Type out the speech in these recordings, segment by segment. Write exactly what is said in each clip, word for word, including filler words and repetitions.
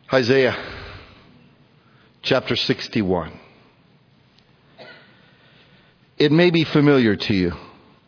Isaiah chapter sixty-one. It may be familiar to you.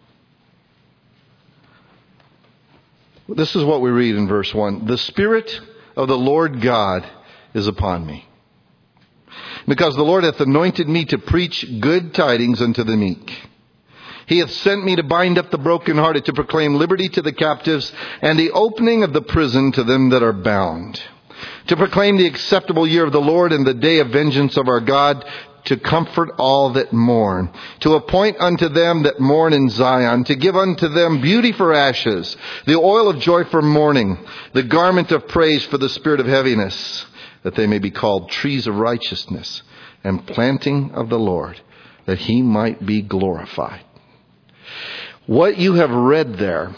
This is what we read in verse one. The Spirit of the Lord God is upon me, because the Lord hath anointed me to preach good tidings unto the meek. He hath sent me to bind up the brokenhearted, to proclaim liberty to the captives, and the opening of the prison to them that are bound, to proclaim the acceptable year of the Lord and the day of vengeance of our God, to comfort all that mourn, to appoint unto them that mourn in Zion, to give unto them beauty for ashes, the oil of joy for mourning, the garment of praise for the spirit of heaviness, that they may be called trees of righteousness and planting of the Lord, that he might be glorified. What you have read there,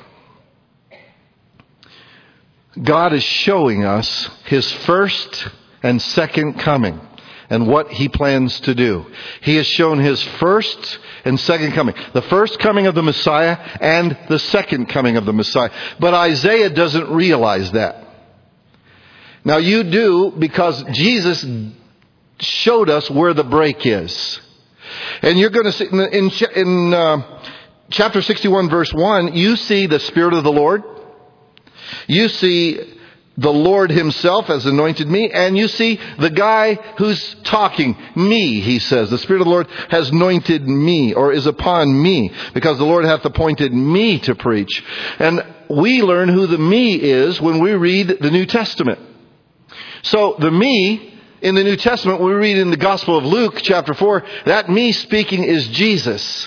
God is showing us his first and second coming and what he plans to do. He has shown his first and second coming. The first coming of the Messiah and the second coming of the Messiah. But Isaiah doesn't realize that. Now you do, because Jesus showed us where the break is. And you're going to see in, in, in uh, chapter sixty-one verse one, you see the Spirit of the Lord. You see the Lord himself has anointed me. And you see the guy who's talking, me, he says. The Spirit of the Lord has anointed me, or is upon me, because the Lord hath appointed me to preach. And we learn who the me is when we read the New Testament. So the me in the New Testament, we read in the Gospel of Luke chapter four, that me speaking is Jesus.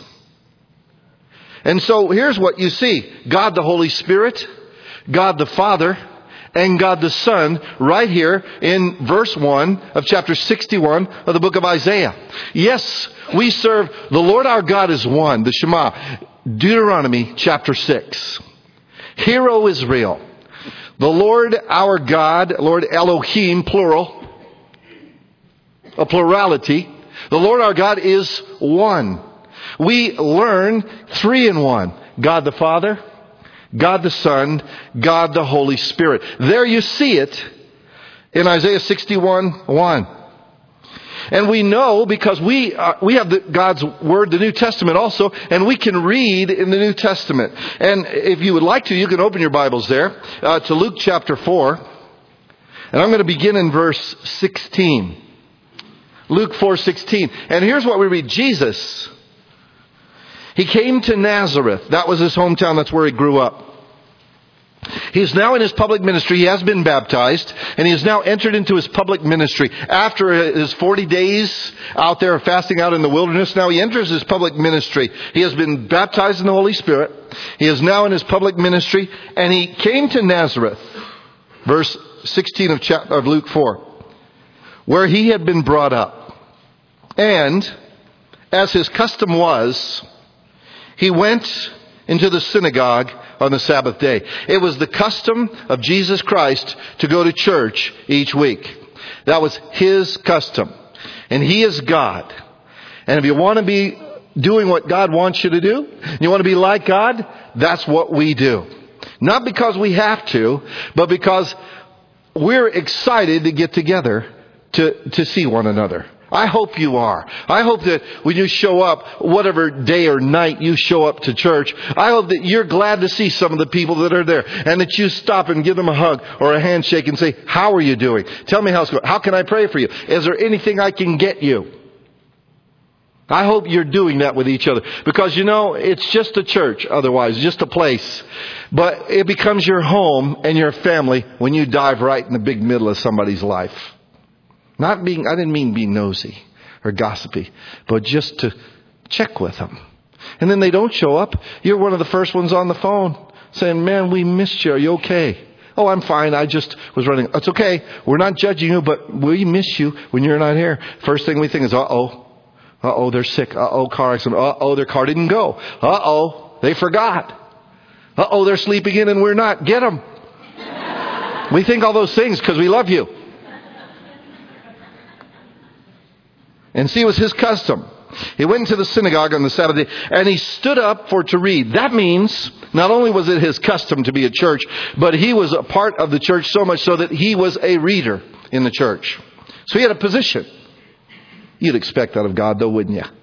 And so here's what you see. God the Holy Spirit, God the Father, and God the Son right here in verse one of chapter sixty-one of the book of Isaiah. Yes, we serve the Lord our God is one, the Shema. Deuteronomy chapter six. Hear, O Israel, the Lord our God, Lord Elohim, plural, a plurality. The Lord our God is one. We learn three in one. God the Father, God the Son, God the Holy Spirit. There you see it in Isaiah sixty-one one. And we know because we uh, we have the, God's Word, the New Testament also, and we can read in the New Testament. And if you would like to, you can open your Bibles there uh, to Luke chapter four. And I'm going to begin in verse sixteen. Luke four sixteen. And here's what we read. Jesus, he came to Nazareth. That was his hometown. That's where he grew up. He's now in his public ministry. He has been baptized, and he has now entered into his public ministry. After his forty days out there fasting out in the wilderness, now he enters his public ministry. He has been baptized in the Holy Spirit. He is now in his public ministry, and he came to Nazareth, verse sixteen of, chapter, of Luke four, where he had been brought up. And as his custom was, he went into the synagogue on the Sabbath day. It was the custom of Jesus Christ to go to church each week. That was his custom. And he is God. And if you want to be doing what God wants you to do, you want to be like God, that's what we do. Not because we have to, but because we're excited to get together to, to see one another. I hope you are. I hope that when you show up, whatever day or night you show up to church, I hope that you're glad to see some of the people that are there, and that you stop and give them a hug or a handshake and say, how are you doing? Tell me how it's going. How can I pray for you? Is there anything I can get you? I hope you're doing that with each other, because you know, it's just a church otherwise, just a place. But it becomes your home and your family when you dive right in the big middle of somebody's life. Not being, I didn't mean being nosy or gossipy, but just to check with them. And then they don't show up. You're one of the first ones on the phone saying, man, we missed you. Are you okay? Oh, I'm fine. I just was running. It's okay. We're not judging you, but we miss you when you're not here. First thing we think is, uh-oh. Uh-oh, they're sick. Uh-oh, car accident. Uh-oh, their car didn't go. Uh-oh, they forgot. Uh-oh, they're sleeping in and we're not. Get them. We think all those things because we love you. And see, it was his custom. He went into the synagogue on the Sabbath day, and he stood up for to read. That means not only was it his custom to be at church, but he was a part of the church so much so that he was a reader in the church. So he had a position. You'd expect that of God, though, wouldn't you?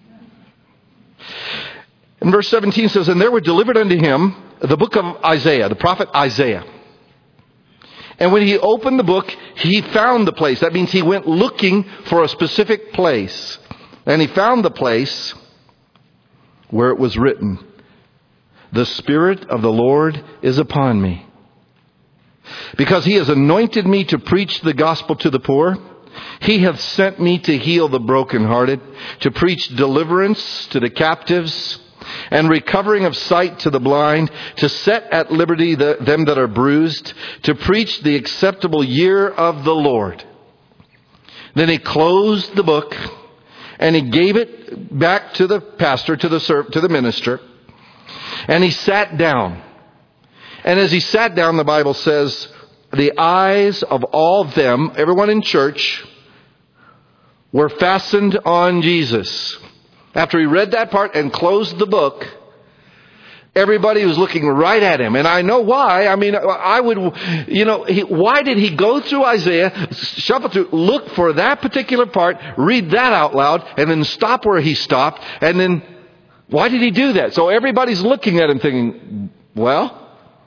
And verse seventeen says, and there were delivered unto him the book of Isaiah, the prophet Isaiah. And when he opened the book, he found the place. That means he went looking for a specific place. And he found the place where it was written, the Spirit of the Lord is upon me, because he has anointed me to preach the gospel to the poor. He hath sent me to heal the brokenhearted, to preach deliverance to the captives, and recovering of sight to the blind, to set at liberty the, them that are bruised, to preach the acceptable year of the Lord. Then he closed the book, and he gave it back to the pastor, to the serv- to the minister, and he sat down. And as he sat down, the Bible says, the eyes of all of them, everyone in church, were fastened on Jesus. After he read that part and closed the book, everybody was looking right at him. And I know why. I mean, I would, you know, he, why did he go through Isaiah, shuffle through, look for that particular part, read that out loud, and then stop where he stopped? And then, why did he do that? So everybody's looking at him thinking, well,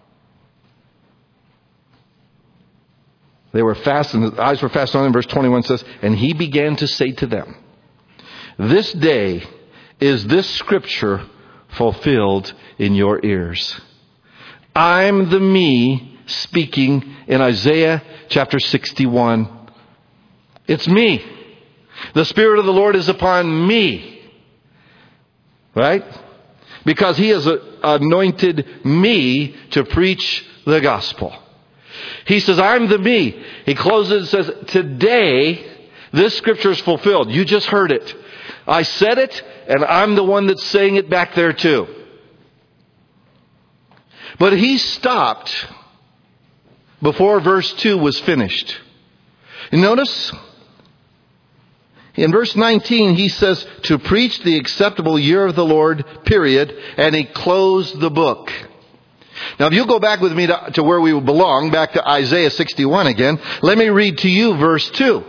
they were fastened, his eyes were fastened on him. Verse twenty-one says, and he began to say to them, this day is this scripture fulfilled in your ears. I'm the me speaking in Isaiah chapter sixty-one. It's me. The Spirit of the Lord is upon me. Right? Because he has anointed me to preach the gospel. He says, I'm the me. He closes and says, today this scripture is fulfilled. You just heard it. I said it, and I'm the one that's saying it back there too. But he stopped before verse two was finished. You notice? In verse nineteen, he says, to preach the acceptable year of the Lord, period, and he closed the book. Now, if you'll go back with me to, to where we belong, back to Isaiah sixty-one again, let me read to you verse two.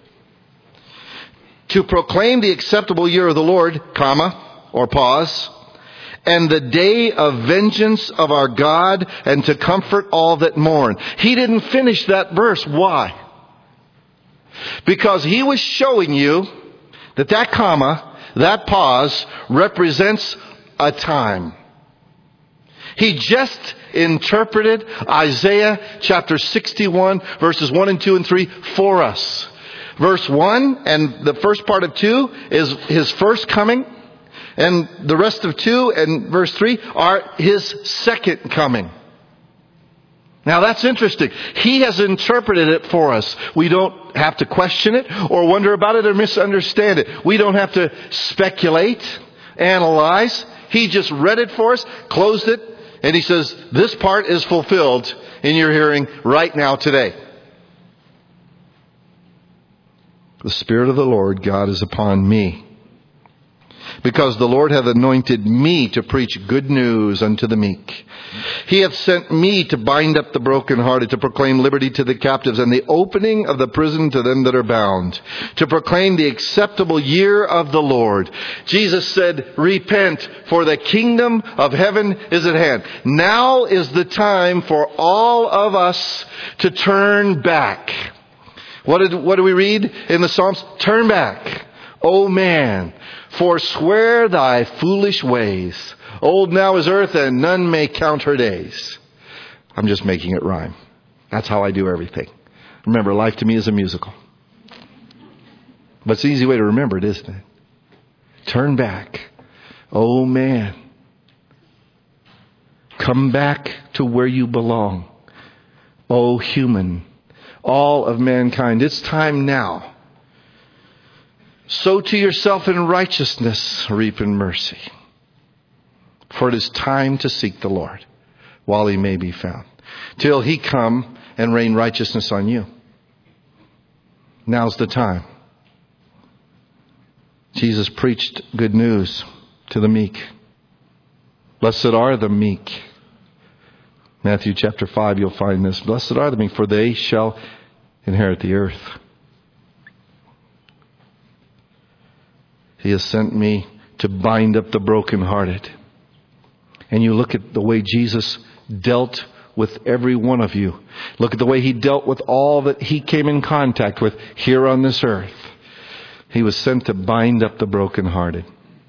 To proclaim the acceptable year of the Lord, comma, or pause, and the day of vengeance of our God, and to comfort all that mourn. He didn't finish that verse. Why? Because he was showing you that that comma, that pause, represents a time. He just interpreted Isaiah chapter sixty-one, verses one and two and three for us. Verse one and the first part of two is his first coming. And the rest of two and verse three are his second coming. Now that's interesting. He has interpreted it for us. We don't have to question it or wonder about it or misunderstand it. We don't have to speculate, analyze. He just read it for us, closed it, and he says, this part is fulfilled in your hearing right now today. The Spirit of the Lord God is upon me, because the Lord hath anointed me to preach good news unto the meek. He hath sent me to bind up the brokenhearted, to proclaim liberty to the captives, and the opening of the prison to them that are bound, to proclaim the acceptable year of the Lord. Jesus said, repent, for the kingdom of heaven is at hand. Now is the time for all of us to turn back. What did, what do we read in the Psalms? Turn back, O man, forswear thy foolish ways. Old now is earth, and none may count her days. I'm just making it rhyme. That's how I do everything. Remember, life to me is a musical. But it's an easy way to remember it, isn't it? Turn back, O man. Come back to where you belong, O human. All of mankind. It's time now. Sow to yourself in righteousness, reap in mercy. For it is time to seek the Lord while he may be found, till he come and rain righteousness on you. Now's the time. Jesus preached good news to the meek. Blessed are the meek. Matthew chapter five, you'll find this. Blessed are the meek, for they shall inherit the earth. He has sent me to bind up the brokenhearted. And you look at the way Jesus dealt with every one of you. Look at the way He dealt with all that He came in contact with here on this earth. He was sent to bind up the brokenhearted.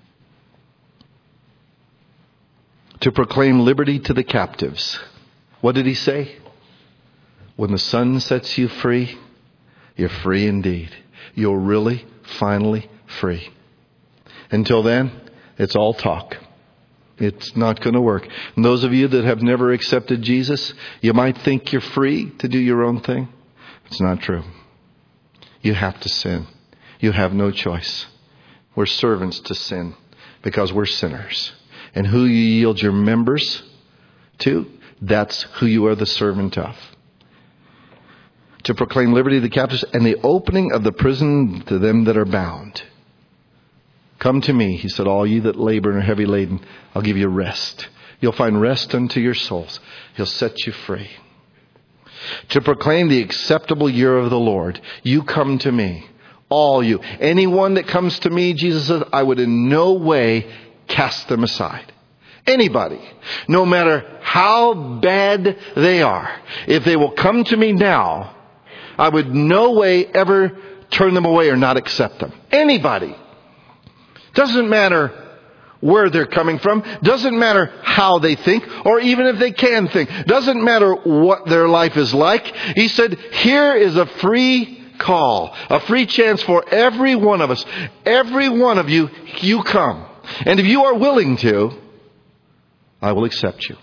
To proclaim liberty to the captives. What did He say? When the Son sets you free, you're free indeed. You're really, finally free. Until then, it's all talk. It's not going to work. And those of you that have never accepted Jesus, you might think you're free to do your own thing. It's not true. You have to sin. You have no choice. We're servants to sin because we're sinners. And who you yield your members to, that's who you are the servant of. To proclaim liberty to the captives and the opening of the prison to them that are bound. Come to me, He said, all ye that labor and are heavy laden, I'll give you rest. You'll find rest unto your souls. He'll set you free. To proclaim the acceptable year of the Lord. You come to me. All you. Anyone that comes to me, Jesus said, I would in no way cast them aside. Anybody. No matter how bad they are. If they will come to me now, I would no way ever turn them away or not accept them. Anybody. Doesn't matter where they're coming from. Doesn't matter how they think or even if they can think. Doesn't matter what their life is like. He said, here is a free call. A free chance for every one of us. Every one of you, you come. And if you are willing to, I will accept you.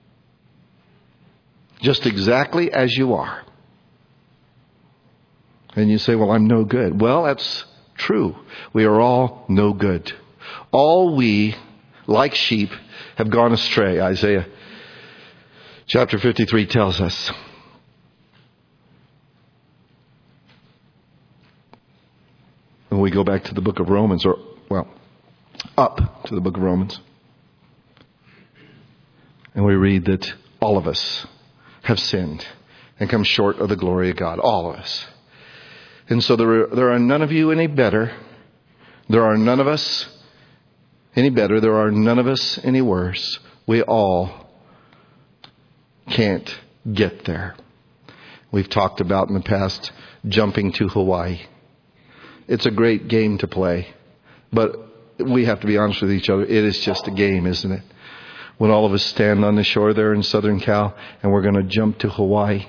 Just exactly as you are. And you say, well, I'm no good. Well, that's true. We are all no good. All we, like sheep, have gone astray. Isaiah chapter fifty-three tells us. When we go back to the book of Romans, or, well, up to the book of Romans, and we read that all of us have sinned and come short of the glory of God. All of us. And so there are, there are none of you any better. There are none of us any better. There are none of us any worse. We all can't get there. We've talked about in the past jumping to Hawaii. It's a great game to play. But we have to be honest with each other. It is just a game, isn't it? When all of us stand on the shore there in Southern Cal and we're going to jump to Hawaii.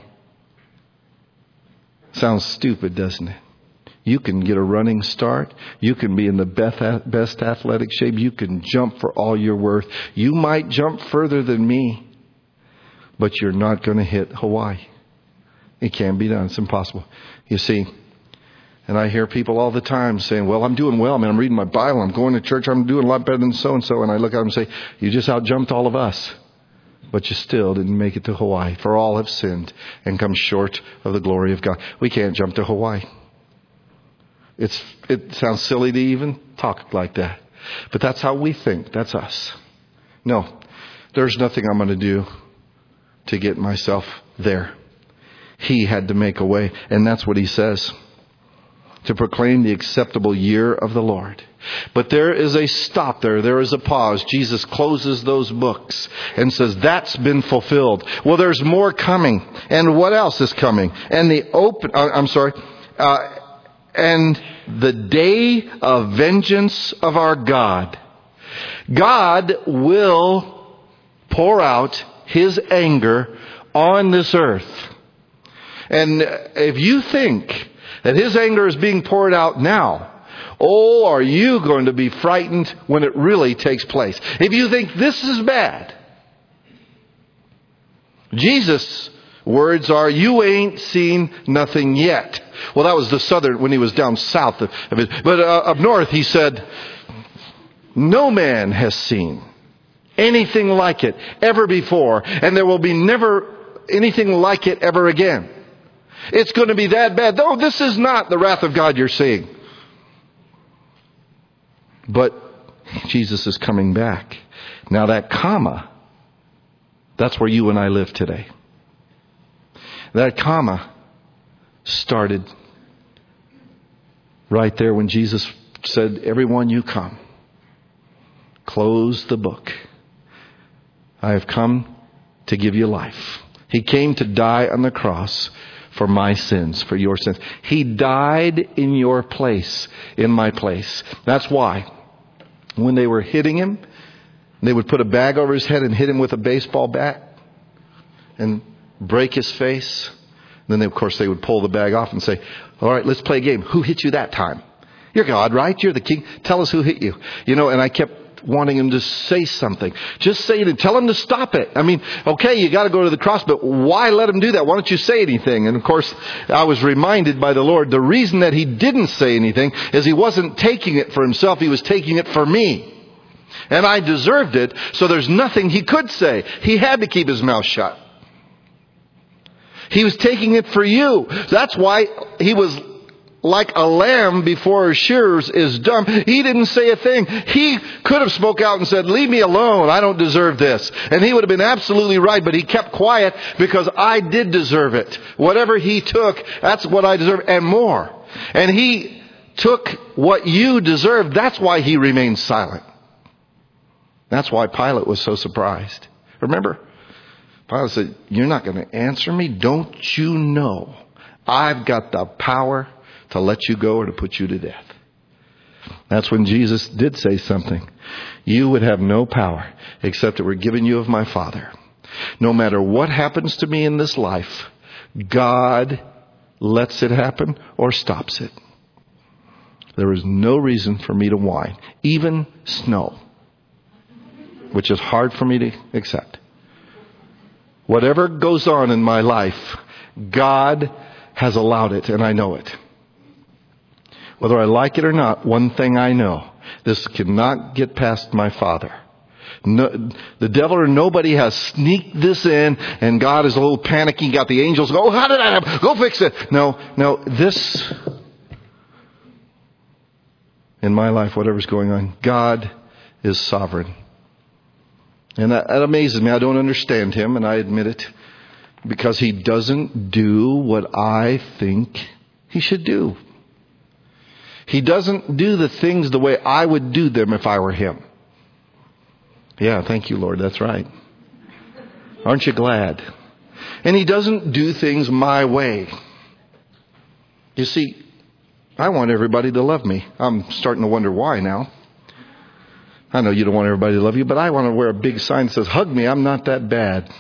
Sounds stupid, doesn't it? You can get a running start. You can be in the best athletic shape. You can jump for all you're worth. You might jump further than me, but you're not going to hit Hawaii. It can't be done. It's impossible. You see, and I hear people all the time saying, well, I'm doing well, man. I'm reading my Bible. I'm going to church. I'm doing a lot better than so-and-so. And I look at them and say, you just out-jumped all of us. But you still didn't make it to Hawaii. For all have sinned and come short of the glory of God. We can't jump to Hawaii. It's, it sounds silly to even talk like that. But that's how we think. That's us. No, there's nothing I'm going to do to get myself there. He had to make a way. And that's what He says. To proclaim the acceptable year of the Lord. But there is a stop there. There is a pause. Jesus closes those books and says, that's been fulfilled. Well, there's more coming. And what else is coming? And the open, uh, I'm sorry, uh, and the day of vengeance of our God. God will pour out His anger on this earth. And if you think that His anger is being poured out now, oh, are you going to be frightened when it really takes place? If you think this is bad, Jesus' words are, you ain't seen nothing yet. Well, that was the southern, when He was down south of it. But uh, up north, He said, no man has seen anything like it ever before, and there will be never anything like it ever again. It's going to be that bad. No, this is not the wrath of God you're seeing. But Jesus is coming back. Now that comma, that's where you and I live today. That comma started right there when Jesus said, everyone you come, close the book. I have come to give you life. He came to die on the cross for my sins, for your sins. He died in your place, in my place. That's why when they were hitting him, they would put a bag over his head and hit him with a baseball bat and break his face. Then, they, of course, they would pull the bag off and say, all right, let's play a game. Who hit you that time? You're God, right? You're the king. Tell us who hit you. You know, and I kept wanting him to say something. Just say it and tell him to stop it. I mean, okay, you got to go to the cross, but why let him do that? Why don't you say anything? And of course, I was reminded by the Lord, the reason that he didn't say anything is he wasn't taking it for himself. He was taking it for me. And I deserved it, so there's nothing he could say. He had to keep his mouth shut. He was taking it for you. That's why he was like a lamb before her shearers is dumb. He didn't say a thing. He could have spoke out and said, leave me alone. I don't deserve this. And he would have been absolutely right. But he kept quiet because I did deserve it. Whatever he took, that's what I deserve and more. And he took what you deserved. That's why he remained silent. That's why Pilate was so surprised. Remember? Pilate said, you're not going to answer me? Don't you know I've got the power to let you go or to put you to death? That's when Jesus did say something. You would have no power except it were given you of my Father. No matter what happens to me in this life, God lets it happen or stops it. There is no reason for me to whine. Even snow, which is hard for me to accept. Whatever goes on in my life, God has allowed it, and I know it. Whether I like it or not, one thing I know, this cannot get past my Father. No, the devil or nobody has sneaked this in, and God is a little panicky, got the angels, go, oh, how did that happen? Go fix it. No, no, this, in my life, whatever's going on, God is sovereign. And that, that amazes me. I don't understand him, and I admit it, because he doesn't do what I think he should do. He doesn't do the things the way I would do them if I were him. Yeah, thank you, Lord. That's right. Aren't you glad? And he doesn't do things my way. You see, I want everybody to love me. I'm starting to wonder why now. I know you don't want everybody to love you, but I want to wear a big sign that says, hug me, I'm not that bad.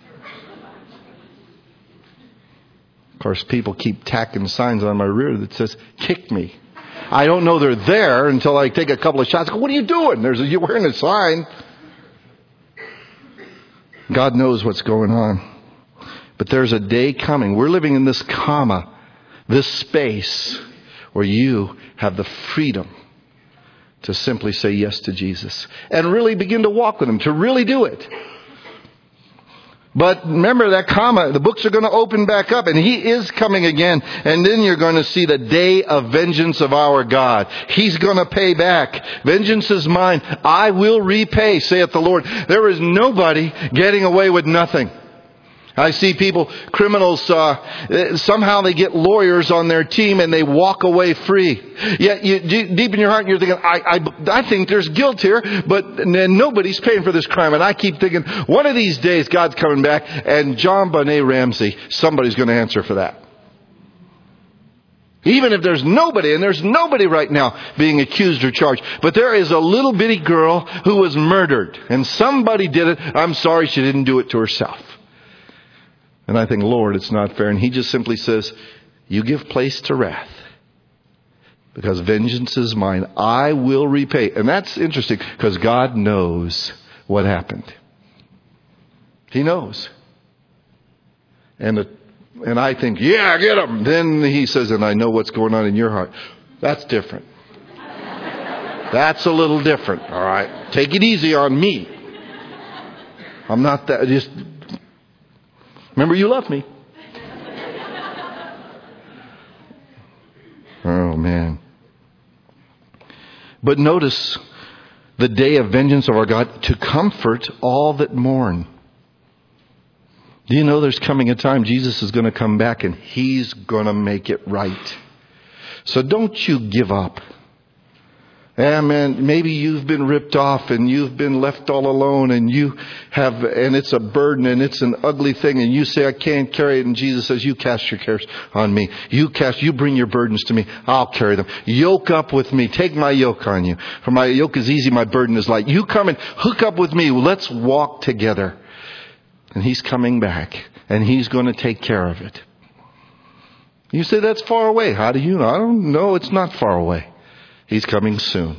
Of course, people keep tacking signs on my rear that says, kick me. I don't know they're there until I take a couple of shots. I go, what are you doing? There's a, you're wearing a sign. God knows what's going on. But there's a day coming. We're living in this comma, this space where you have the freedom to simply say yes to Jesus and really begin to walk with him, to really do it. But remember that comma, the books are going to open back up and he is coming again. And then you're going to see the day of vengeance of our God. He's going to pay back. Vengeance is mine. I will repay, saith the Lord. There is nobody getting away with nothing. I see people, criminals, uh, somehow they get lawyers on their team and they walk away free. Yet you, deep in your heart, you're thinking, I, I, I think there's guilt here, but nobody's paying for this crime. And I keep thinking, one of these days God's coming back and JonBenet Ramsey, somebody's going to answer for that. Even if there's nobody, and there's nobody right now being accused or charged. But there is a little bitty girl who was murdered. And somebody did it. I'm sorry she didn't do it to herself. And I think, Lord, it's not fair. And he just simply says, you give place to wrath. Because vengeance is mine. I will repay. And that's interesting because God knows what happened. He knows. And the, and I think, yeah, get him. Then he says, and I know what's going on in your heart. That's different. That's a little different. All right. Take it easy on me. I'm not that. Just remember, you love me. Oh, man. But notice the day of vengeance of our God to comfort all that mourn. Do you know there's coming a time Jesus is going to come back and He's going to make it right? So don't you give up. Yeah, man, maybe you've been ripped off and you've been left all alone and you have, and it's a burden and it's an ugly thing and you say, I can't carry it. And Jesus says, you cast your cares on me. You cast, you bring your burdens to me. I'll carry them. Yoke up with me. Take my yoke on you. For my yoke is easy. My burden is light. You come and hook up with me. Let's walk together. And He's coming back and He's going to take care of it. You say that's far away. How do you know? I don't know. It's not far away. He's coming soon.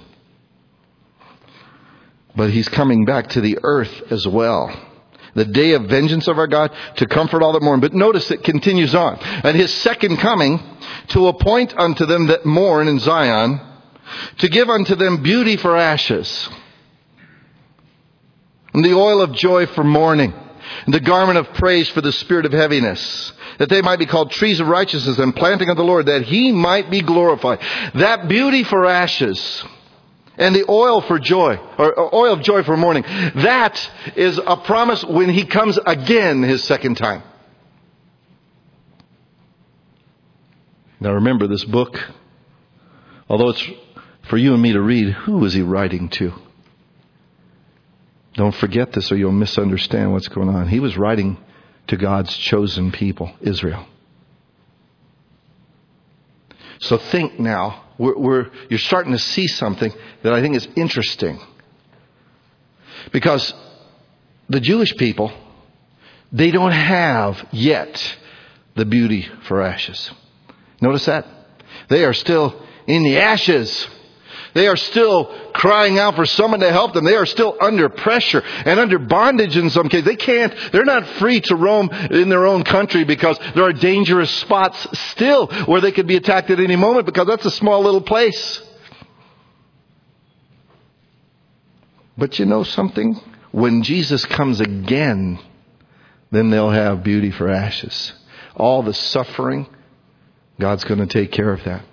But He's coming back to the earth as well. The day of vengeance of our God to comfort all that mourn. But notice it continues on. And His second coming to appoint unto them that mourn in Zion, to give unto them beauty for ashes, and the oil of joy for mourning, and the garment of praise for the spirit of heaviness, that they might be called trees of righteousness and planting of the Lord, that He might be glorified. That beauty for ashes and the oil for joy, or oil of joy for mourning, that is a promise when He comes again His second time. Now remember, this book, although it's for you and me to read, who is He writing to? Don't forget this or you'll misunderstand what's going on. He was writing to God's chosen people, Israel. So think now, we're, we're, you're starting to see something that I think is interesting. Because the Jewish people, they don't have yet the beauty for ashes. Notice that? They are still in the ashes. They are still crying out for someone to help them. They are still under pressure and under bondage in some cases. They can't, they're not free to roam in their own country because there are dangerous spots still where they could be attacked at any moment, because that's a small little place. But you know something? When Jesus comes again, then they'll have beauty for ashes. All the suffering, God's going to take care of that.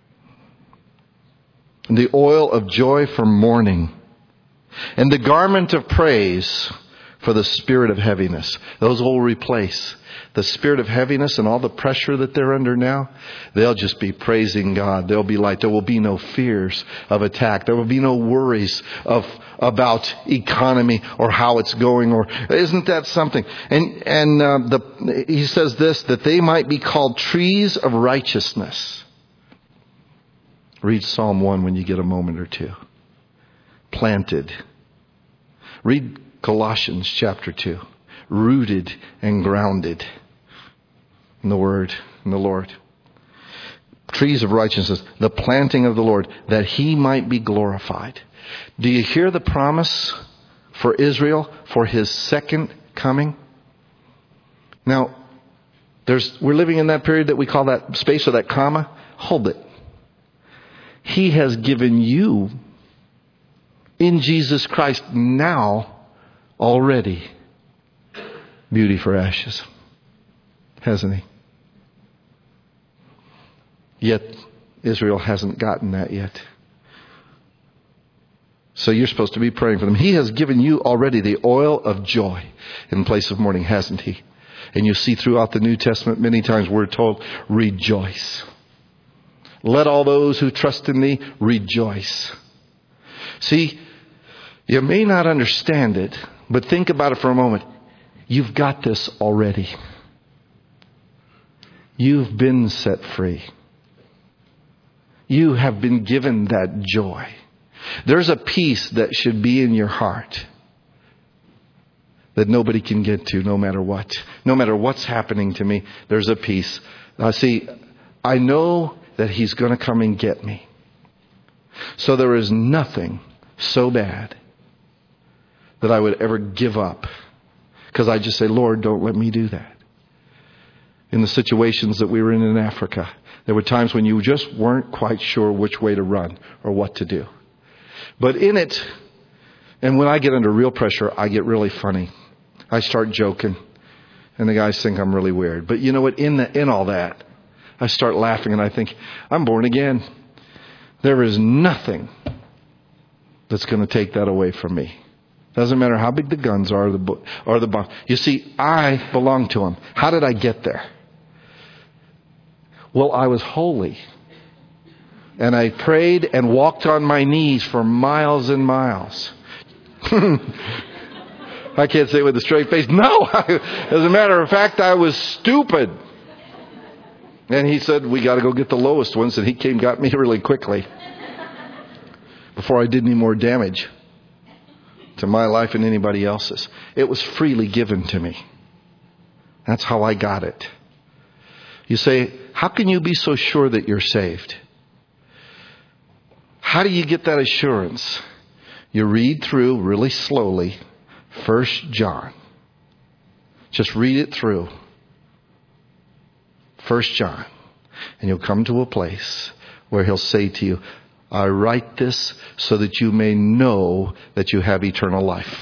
The oil of joy for mourning, and the garment of praise for the spirit of heaviness. Those will replace the spirit of heaviness and all the pressure that they're under now. They'll just be praising God. They'll be like, there will be no fears of attack. There will be no worries of about economy or how it's going. Or isn't that something? And and uh, the he says this, that they might be called trees of righteousness. Read Psalm one when you get a moment or two. Planted. Read Colossians chapter two. Rooted and grounded in the Word, in the Lord. Trees of righteousness, the planting of the Lord, that He might be glorified. Do you hear the promise for Israel for His second coming? Now, there's we're living in that period that we call that space or that comma. Hold it. He has given you in Jesus Christ now already beauty for ashes. Hasn't He? Yet Israel hasn't gotten that yet. So you're supposed to be praying for them. He has given you already the oil of joy in place of mourning, hasn't He? And you see throughout the New Testament many times we're told, rejoice. Let all those who trust in Thee rejoice. See, you may not understand it, but think about it for a moment. You've got this already. You've been set free. You have been given that joy. There's a peace that should be in your heart that nobody can get to no matter what. No matter what's happening to me, there's a peace. Now see, I know that He's going to come and get me. So there is nothing so bad that I would ever give up. Because I just say, Lord, don't let me do that. In the situations that we were in in Africa, there were times when you just weren't quite sure which way to run or what to do. But in it, and when I get under real pressure, I get really funny. I start joking. And the guys think I'm really weird. But you know what? In the, in all that, I start laughing and I think, I'm born again. There is nothing that's going to take that away from me. Doesn't matter how big the guns are or the, or the bombs. You see, I belong to Him. How did I get there? Well, I was holy. And I prayed and walked on my knees for miles and miles. I can't say it with a straight face. No! As a matter of fact, I was stupid. And He said, we got to go get the lowest ones. And He came and got me really quickly. Before I did any more damage to my life and anybody else's. It was freely given to me. That's how I got it. You say, how can you be so sure that you're saved? How do you get that assurance? You read through really slowly First John. Just read it through. First John. And you'll come to a place where He'll say to you, I write this so that you may know that you have eternal life.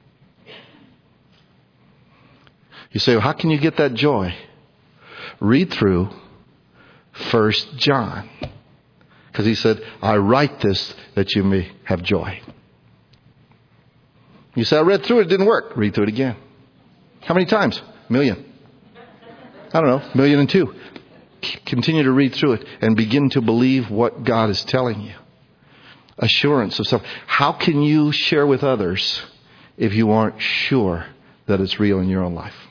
You say, well, how can you get that joy? Read through First John. Because he said, I write this that you may have joy. You say, I read through it, it didn't work. Read through it again. How many times? A million. I don't know, a million and two. Continue to read through it and begin to believe what God is telling you. Assurance of self. How can you share with others if you aren't sure that it's real in your own life?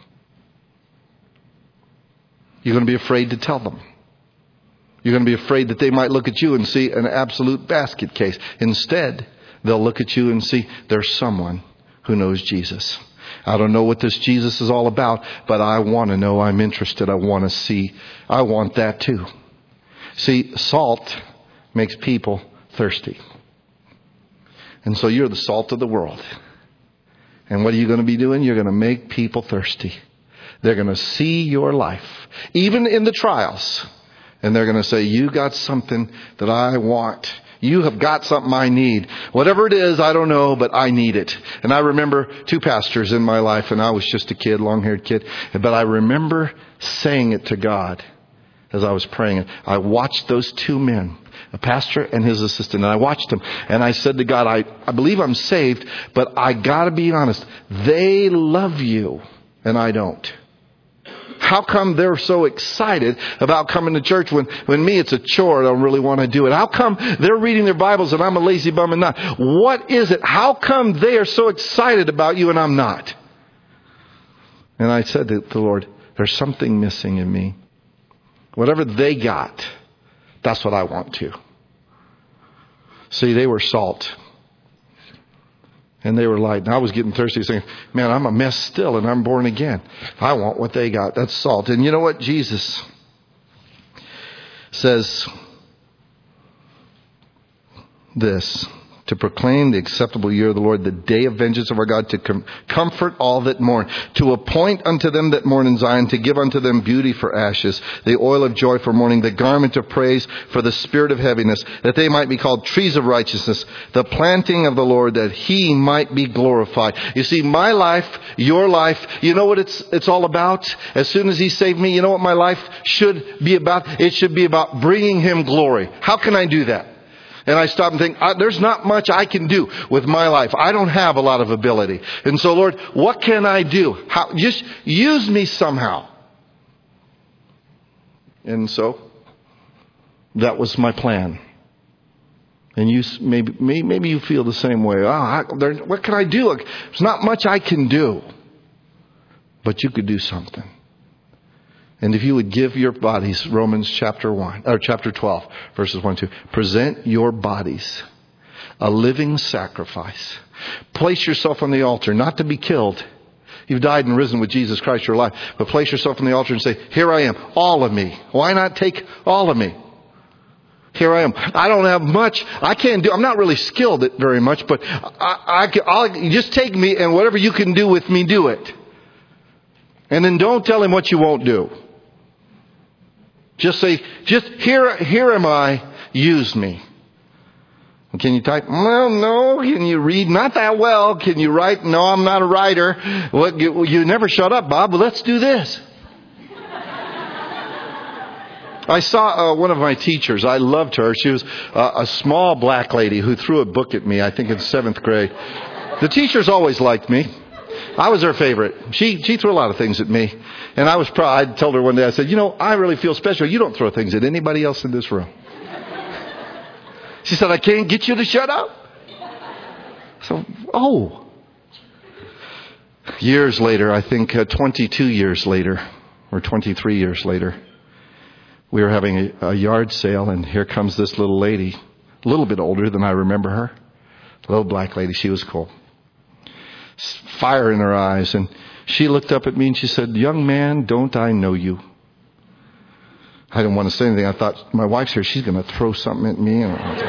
You're going to be afraid to tell them. You're going to be afraid that they might look at you and see an absolute basket case. Instead, they'll look at you and see there's someone who knows Jesus. I don't know what this Jesus is all about, but I want to know. I'm interested. I want to see. I want that too. See, salt makes people thirsty. And so you're the salt of the world. And what are you going to be doing? You're going to make people thirsty. They're going to see your life, even in the trials. And they're going to say, you got something that I want. You have got something I need. Whatever it is, I don't know, but I need it. And I remember two pastors in my life, and I was just a kid, long-haired kid. But I remember saying it to God as I was praying. I watched those two men, a pastor and his assistant, and I watched them. And I said to God, I, I believe I'm saved, but I got to be honest. They love you, and I don't. How come they're so excited about coming to church when, when me, it's a chore. I don't really want to do it. How come they're reading their Bibles and I'm a lazy bum and not? What is it? How come they are so excited about you and I'm not? And I said to the Lord, there's something missing in me. Whatever they got, that's what I want too. See, they were salt. And they were light. And I was getting thirsty saying, man, I'm a mess still and I'm born again. I want what they got. That's salt. And you know what? Jesus says this, to proclaim the acceptable year of the Lord, the day of vengeance of our God, to com- comfort all that mourn, to appoint unto them that mourn in Zion, to give unto them beauty for ashes, the oil of joy for mourning, the garment of praise for the spirit of heaviness, that they might be called trees of righteousness, the planting of the Lord, that He might be glorified. You see, my life, your life, you know what it's it's all about? As soon as He saved me, you know what my life should be about? It should be about bringing Him glory. How can I do that? And I stop and think, there's not much I can do with my life. I don't have a lot of ability. And so, Lord, what can I do? How, just use me somehow. And so, that was my plan. And you maybe maybe you feel the same way. Oh, I, there, what can I do? There's not much I can do. But you could do something. And if you would give your bodies, Romans chapter one, or chapter twelve, verses one and two, present your bodies a living sacrifice. Place yourself on the altar, not to be killed. You've died and risen with Jesus Christ, your life. But place yourself on the altar and say, here I am, all of me. Why not take all of me? Here I am. I don't have much. I can't do. I'm not really skilled at very much, but I, I, I'll just take me, and whatever you can do with me, do it. And then don't tell Him what you won't do. Just say, just here, here am I, use me. Can you type? Well, no. Can you read? Not that well. Can you write? No, I'm not a writer. What, you, you never shut up, Bob. Well, let's do this. I saw uh, one of my teachers. I loved her. She was uh, a small black lady who threw a book at me, I think in seventh grade. The teachers always liked me. I was her favorite. She she threw a lot of things at me. And I was proud. I told her one day, I said, you know, I really feel special. You don't throw things at anybody else in this room. She said, I can't get you to shut up. So, oh. Years later, I think uh, twenty-two years later, or twenty-three years later, we were having a, a yard sale, and here comes this little lady, a little bit older than I remember her. Little black lady. She was cool. Fire in her eyes. And she looked up at me and she said, young man, don't I know you? I didn't want to say anything. I thought, my wife's here. She's going to throw something at me.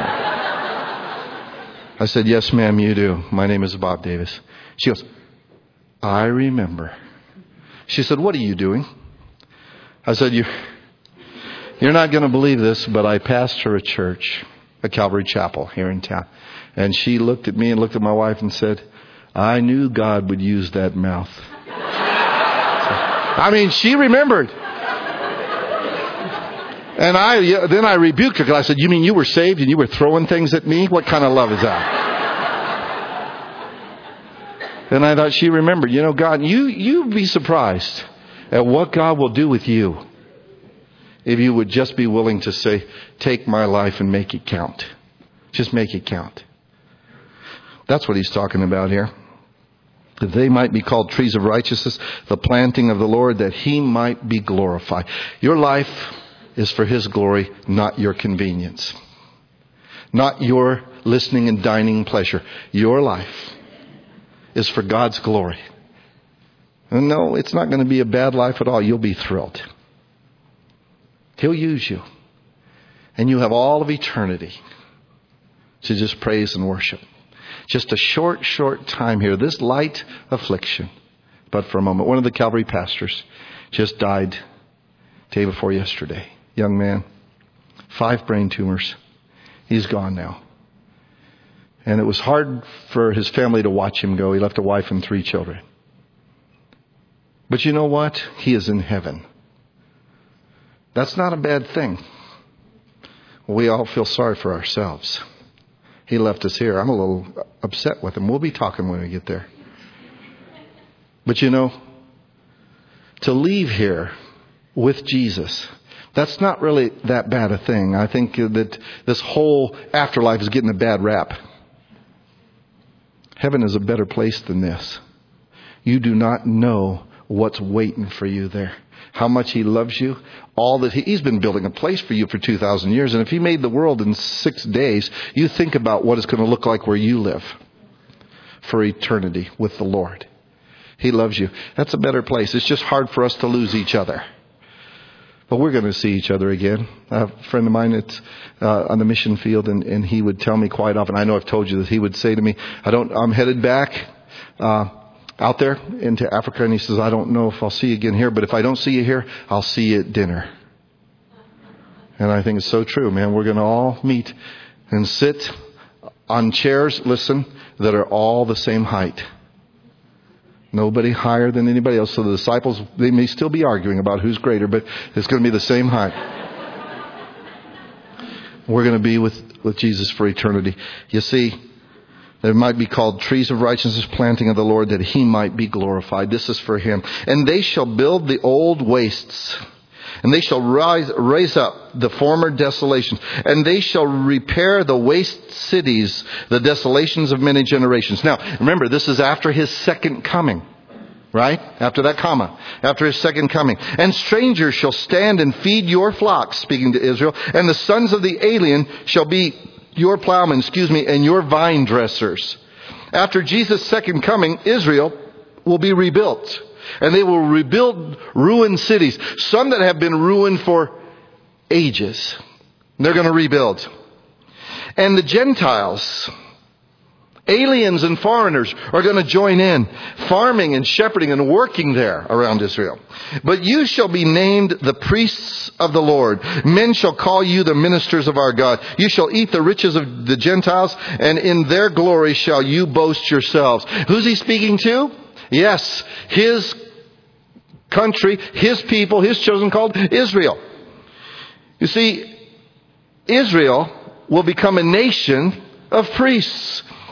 I said, yes, ma'am, you do. My name is Bob Davis. She goes, I remember. She said, what are you doing? I said, you, you're not going to believe this, but I pastor a church, a Calvary Chapel here in town. And she looked at me and looked at my wife and said, I knew God would use that mouth. So, I mean, she remembered. And I then I rebuked her because I said, you mean you were saved and you were throwing things at me? What kind of love is that? And I thought she remembered. You know, God, you, you'd be surprised at what God will do with you if you would just be willing to say, take my life and make it count. Just make it count. That's what he's talking about here. That they might be called trees of righteousness, the planting of the Lord, that he might be glorified. Your life is for his glory, not your convenience. Not your listening and dining pleasure. Your life is for God's glory. And no, it's not going to be a bad life at all. You'll be thrilled. He'll use you. And you have all of eternity to just praise and worship. Just a short, short time here. This light affliction. But for a moment, one of the Calvary pastors just died day before yesterday. Young man. Five brain tumors. He's gone now. And it was hard for his family to watch him go. He left a wife and three children. But you know what? He is in heaven. That's not a bad thing. We all feel sorry for ourselves. He left us here. I'm a little upset with him. We'll be talking when we get there. But you know, to leave here with Jesus, that's not really that bad a thing. I think that this whole afterlife is getting a bad rap. Heaven is a better place than this. You do not know what's waiting for you there. How much he loves you. All that he, he's been building a place for you for two thousand years. And if he made the world in six days, you think about what it's going to look like where you live for eternity with the Lord. He loves you. That's a better place. It's just hard for us to lose each other. But we're going to see each other again. A friend of mine that's uh, on the mission field, and, and he would tell me quite often, I know I've told you this, he would say to me, I don't, I'm headed back uh, out there into Africa. And he says, I don't know if I'll see you again here, but if I don't see you here, I'll see you at dinner. And I think it's so true, man. We're going to all meet and sit on chairs, listen, that are all the same height. Nobody higher than anybody else. So the disciples, they may still be arguing about who's greater, but it's going to be the same height. We're going to be with, with Jesus for eternity. You see, they might be called trees of righteousness, planting of the Lord, that he might be glorified. This is for him. And they shall build the old wastes, and they shall rise, raise up the former desolations, and they shall repair the waste cities, the desolations of many generations. Now, remember, this is after his second coming, right? After that comma, after his second coming. And strangers shall stand and feed your flocks, speaking to Israel, and the sons of the alien shall be your plowmen, excuse me, and your vine dressers. After Jesus' second coming, Israel will be rebuilt. And they will rebuild ruined cities. Some that have been ruined for ages. They're going to rebuild. And the Gentiles, aliens and foreigners, are going to join in, farming and shepherding and working there around Israel. But you shall be named the priests of the Lord. Men shall call you the ministers of our God. You shall eat the riches of the Gentiles, and in their glory shall you boast yourselves. Who's he speaking to? Yes, his country, his people, his chosen, called Israel. You see, Israel will become a nation of priests.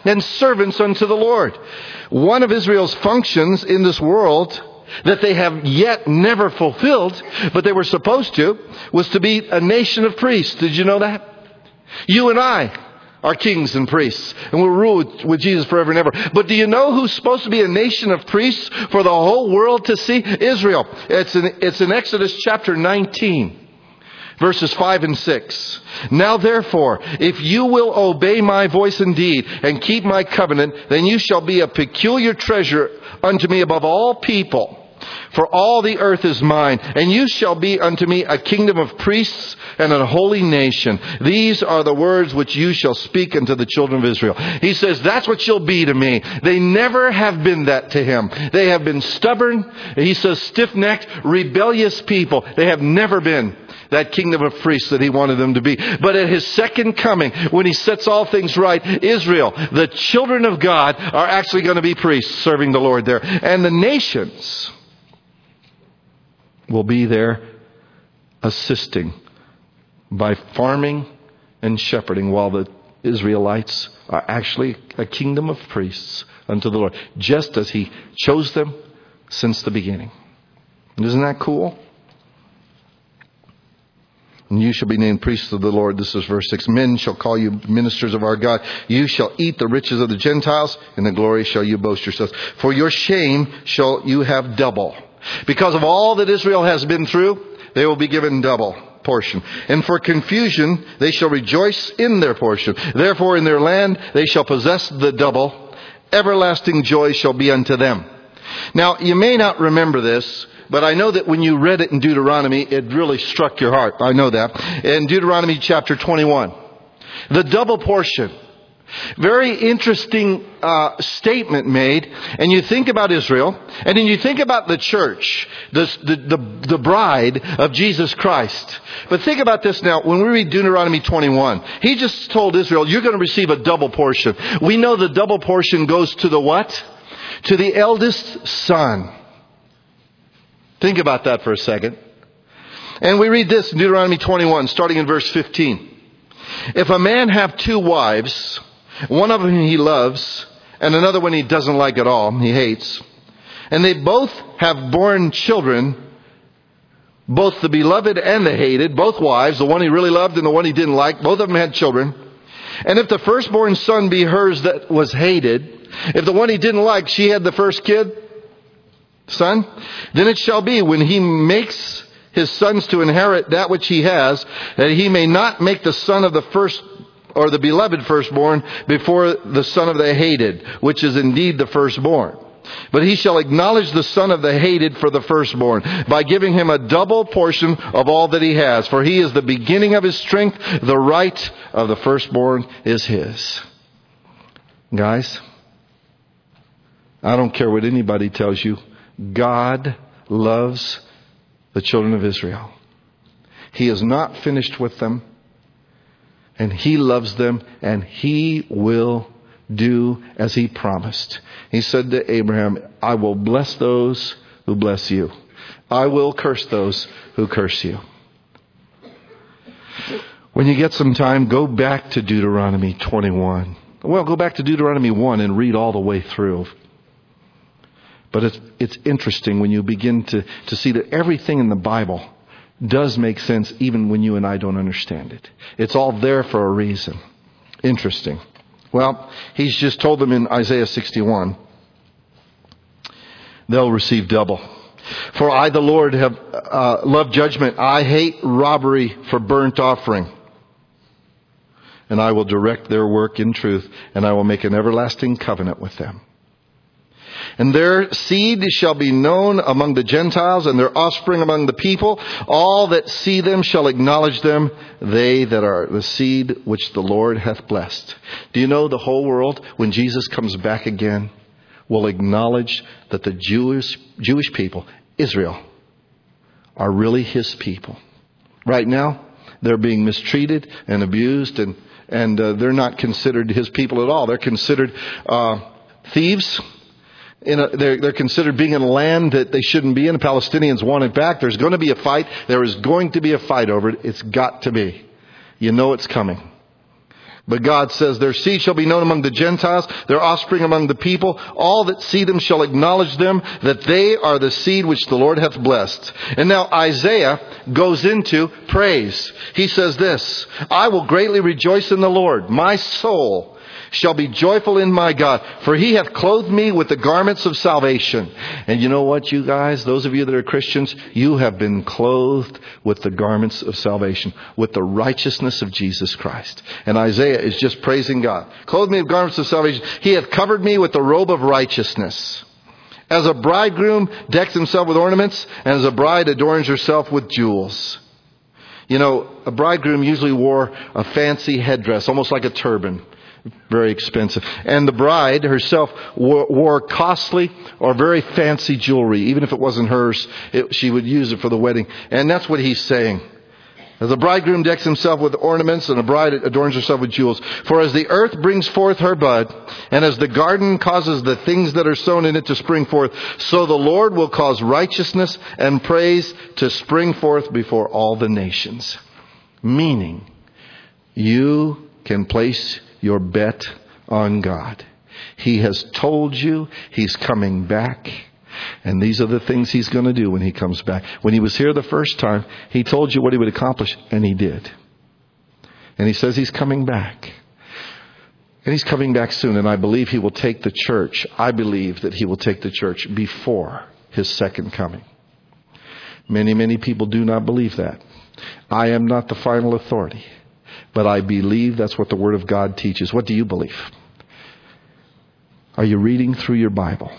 and servants unto the Lord. One of Israel's functions in this world that they have yet never fulfilled, but they were supposed to, was to be a nation of priests. Did you know that? You and I are kings and priests, and we'll rule with, with Jesus forever and ever. But do you know who's supposed to be a nation of priests for the whole world to see? Israel. It's in, it's in Exodus chapter nineteen. Verses five and six. Now therefore, if you will obey my voice indeed and keep my covenant, then you shall be a peculiar treasure unto me above all people. For all the earth is mine, and you shall be unto me a kingdom of priests and a holy nation. These are the words which you shall speak unto the children of Israel. He says, that's what you'll be to me. They never have been that to him. They have been stubborn. He says stiff-necked, rebellious people. They have never been that kingdom of priests that he wanted them to be. But at his second coming, when he sets all things right, Israel, the children of God, are actually going to be priests serving the Lord there. And the nations will be there assisting by farming and shepherding, while the Israelites are actually a kingdom of priests unto the Lord, just as he chose them since the beginning. Isn't that cool? And you shall be named priests of the Lord. This is verse six. Men shall call you ministers of our God. You shall eat the riches of the Gentiles. In the glory shall you boast yourselves. For your shame shall you have double. Because of all that Israel has been through, they will be given double portion. And for confusion, they shall rejoice in their portion. Therefore in their land they shall possess the double. Everlasting joy shall be unto them. Now, you may not remember this, but I know that when you read it in Deuteronomy, it really struck your heart. I know that. In Deuteronomy chapter twenty-one, the double portion. Very interesting uh, statement made. And you think about Israel, and then you think about the church, the, the, the, the bride of Jesus Christ. But think about this now. When we read Deuteronomy twenty-one, he just told Israel, you're going to receive a double portion. We know the double portion goes to the what? To the eldest son. Think about that for a second. And we read this in Deuteronomy twenty-one, starting in verse fifteen. If a man have two wives, one of them he loves, and another one he doesn't like at all, he hates, and they both have borne children, both the beloved and the hated, both wives, the one he really loved and the one he didn't like, both of them had children. And if the firstborn son be hers that was hated, if the one he didn't like, she had the first kid, son, then it shall be when he makes his sons to inherit that which he has, that he may not make the son of the first or the beloved firstborn before the son of the hated, which is indeed the firstborn. But he shall acknowledge the son of the hated for the firstborn, by giving him a double portion of all that he has. For he is the beginning of his strength. The right of the firstborn is his. Guys, I don't care what anybody tells you. God loves the children of Israel. He is not finished with them. And he loves them, and he will do as he promised. He said to Abraham, I will bless those who bless you. I will curse those who curse you. When you get some time, go back to Deuteronomy twenty-one. Well, go back to Deuteronomy one and read all the way through. But it's, it's interesting when you begin to, to see that everything in the Bible does make sense even when you and I don't understand it. It's all there for a reason. Interesting. Well, he's just told them in Isaiah sixty-one, they'll receive double. For I, the Lord, have uh, loved judgment. I hate robbery for burnt offering. And I will direct their work in truth, and I will make an everlasting covenant with them. And their seed shall be known among the Gentiles, and their offspring among the people. All that see them shall acknowledge them, they that are the seed which the Lord hath blessed. Do you know the whole world, when Jesus comes back again, will acknowledge that the Jewish, Jewish people, Israel, are really his people. Right now, they're being mistreated and abused, and, and uh, they're not considered his people at all. They're considered uh, thieves. In a, they're, they're considered being in a land that they shouldn't be in. The Palestinians want it back. There's going to be a fight. There is going to be a fight over it. It's got to be. You know it's coming. But God says, their seed shall be known among the Gentiles, their offspring among the people. All that see them shall acknowledge them, that they are the seed which the Lord hath blessed. And now Isaiah goes into praise. He says this, I will greatly rejoice in the Lord. My soul shall be joyful in my God, for he hath clothed me with the garments of salvation. And you know what, you guys, those of you that are Christians, you have been clothed with the garments of salvation, with the righteousness of Jesus Christ. And Isaiah is just praising God. Clothed me with garments of salvation. He hath covered me with the robe of righteousness. As a bridegroom decks himself with ornaments, and as a bride adorns herself with jewels. You know, a bridegroom usually wore a fancy headdress, almost like a turban. Very expensive. And the bride herself wore, wore costly or very fancy jewelry. Even if it wasn't hers, it, she would use it for the wedding. And that's what he's saying. As the bridegroom decks himself with ornaments and a bride adorns herself with jewels. For as the earth brings forth her bud, and as the garden causes the things that are sown in it to spring forth, so the Lord will cause righteousness and praise to spring forth before all the nations. Meaning, you can place your bet on God. He has told you He's coming back. And these are the things He's going to do when He comes back. When He was here the first time, He told you what He would accomplish. And He did. And He says He's coming back. And He's coming back soon. And I believe He will take the church. I believe that He will take the church before His second coming. Many, many people do not believe that. I am not the final authority. But I believe that's what the Word of God teaches. What do you believe? Are you reading through your Bible?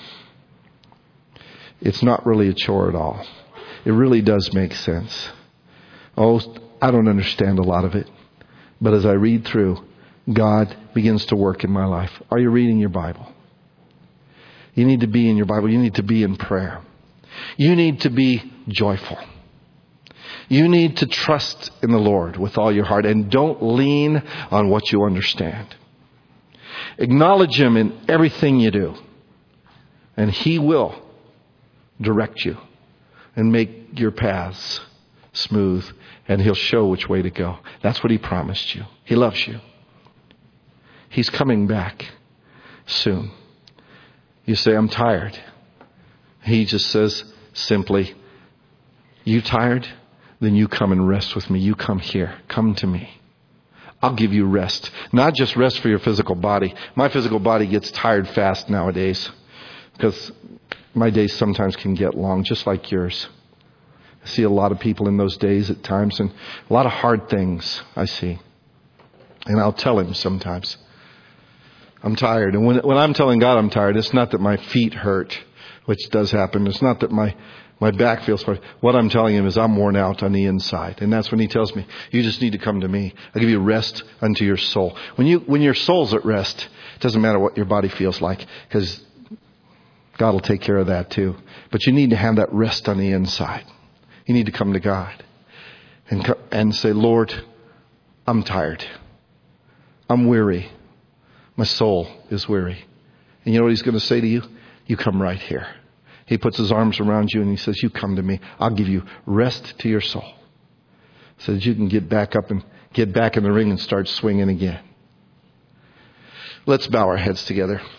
It's not really a chore at all. It really does make sense. Oh, I don't understand a lot of it. But as I read through, God begins to work in my life. Are you reading your Bible? You need to be in your Bible. You need to be in prayer. You need to be joyful. You need to trust in the Lord with all your heart and don't lean on what you understand. Acknowledge Him in everything you do. And He will direct you and make your paths smooth. And He'll show which way to go. That's what He promised you. He loves you. He's coming back soon. You say, I'm tired. He just says simply, you tired? Then you come and rest with me. You come here. Come to me. I'll give you rest. Not just rest for your physical body. My physical body gets tired fast nowadays. Because my days sometimes can get long, just like yours. I see a lot of people in those days at times. And a lot of hard things I see. And I'll tell Him sometimes, I'm tired. And when, when I'm telling God I'm tired, it's not that my feet hurt, which does happen. It's not that my My back feels fine. What I'm telling Him is I'm worn out on the inside. And that's when He tells me, you just need to come to me. I'll give you rest unto your soul. When you, when your soul's at rest, it doesn't matter what your body feels like, because God will take care of that too. But you need to have that rest on the inside. You need to come to God and, co- and say, Lord, I'm tired. I'm weary. My soul is weary. And you know what He's going to say to you? You come right here. He puts His arms around you and He says, you come to me. I'll give you rest to your soul. So that you can get back up and get back in the ring and start swinging again. Let's bow our heads together.